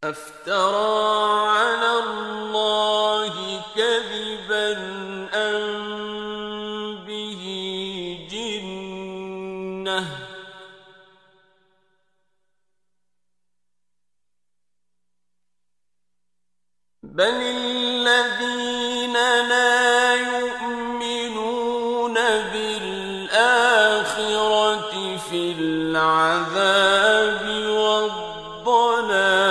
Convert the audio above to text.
أفترى على الله كذبا أم به جنة بل الذين لا يؤمنون بالآخرة في العذاب والضلال